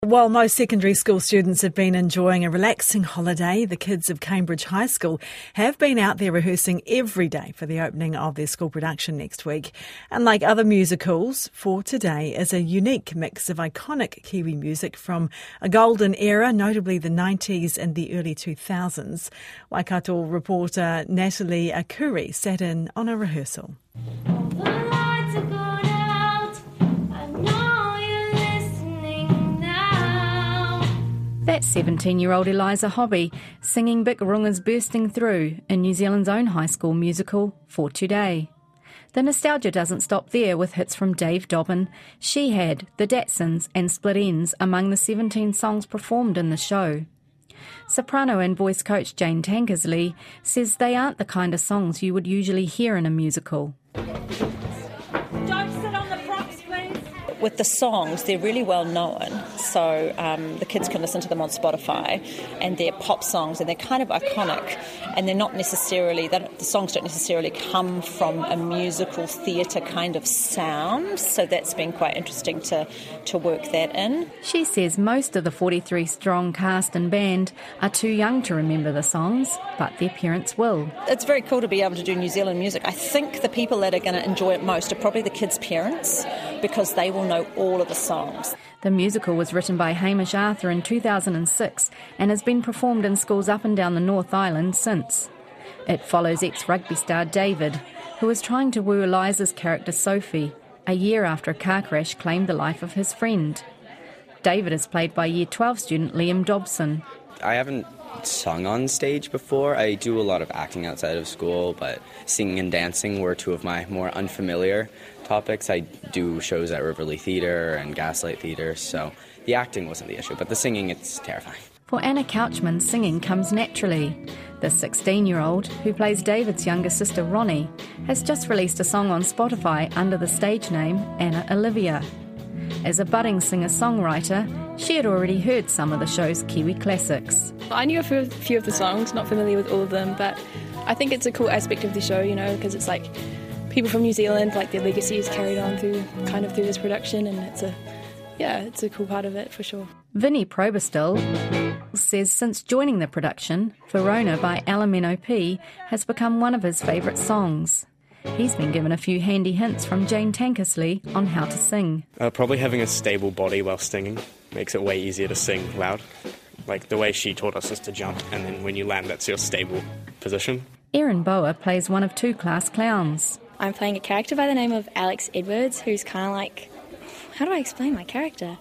While most secondary school students have been enjoying a relaxing holiday, the kids of Cambridge High School have been out there rehearsing every day for the opening of their school production next week. Unlike other musicals, For Today is a unique mix of iconic Kiwi music from a golden era, notably the 90s and the early 2000s. Waikato reporter Natalie Akuri sat in on a rehearsal. That's 17-year-old Eliza Hobby singing Bikarunga's Bursting Through in New Zealand's own high school musical, For Today. The nostalgia doesn't stop there, with hits from Dave Dobbyn, She Had, The Datsuns and Split Ends among the 17 songs performed in the show. Soprano and voice coach Jane Tankersley says they aren't the kind of songs you would usually hear in a musical. With the songs, they're really well known, so the kids can listen to them on Spotify, and they're pop songs and they're kind of iconic, and they're not necessarily, the songs don't necessarily come from a musical theatre kind of sound, so that's been quite interesting to work that in. She says most of the 43-strong cast and band are too young to remember the songs, but their parents will. It's very cool to be able to do New Zealand music. I think the people that are going to enjoy it most are probably the kids' parents, because they will know all of the songs. The musical was written by Hamish Arthur in 2006 and has been performed in schools up and down the North Island since. It follows ex-rugby star David, who is trying to woo Eliza's character Sophie, a year after a car crash claimed the life of his friend. David is played by Year 12 student Liam Dobson. I haven't sung on stage before. I do a lot of acting outside of school, but singing and dancing were two of my more unfamiliar topics. I do shows at Riverlea Theatre and Gaslight Theatre, so the acting wasn't the issue, but the singing, it's terrifying. For Anna Couchman, singing comes naturally. The 16-year-old, who plays David's younger sister Ronnie, has just released a song on Spotify under the stage name Anna Olivia. As a budding singer-songwriter, she had already heard some of the show's Kiwi classics. I knew a few of the songs, not familiar with all of them, but I think it's a cool aspect of the show, because it's like people from New Zealand, like their legacy is carried on through this production, and it's a cool part of it for sure. Vinnie Probastil says since joining the production, Verona by Alameno P has become one of his favourite songs. He's been given a few handy hints from Jane Tankersley on how to sing. Probably having a stable body while singing makes it way easier to sing loud. Like the way she taught us is to jump, and then when you land, that's your stable position. Erin Boa plays one of two class clowns. I'm playing a character by the name of Alex Edwards, who's kind of like... How do I explain my character?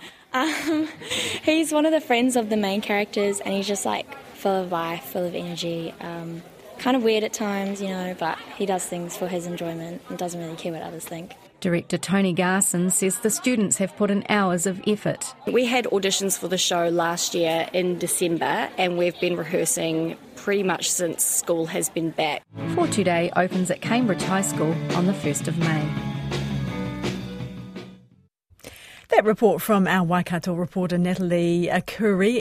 He's one of the friends of the main characters, and he's just like full of life, full of energy. Kind of weird at times, but he does things for his enjoyment and doesn't really care what others think. Director Tony Garson says the students have put in hours of effort. We had auditions for the show last year in December, and we've been rehearsing pretty much since school has been back. For Today opens at Cambridge High School on the 1st of May. That report from our Waikato reporter Natalie Akuri.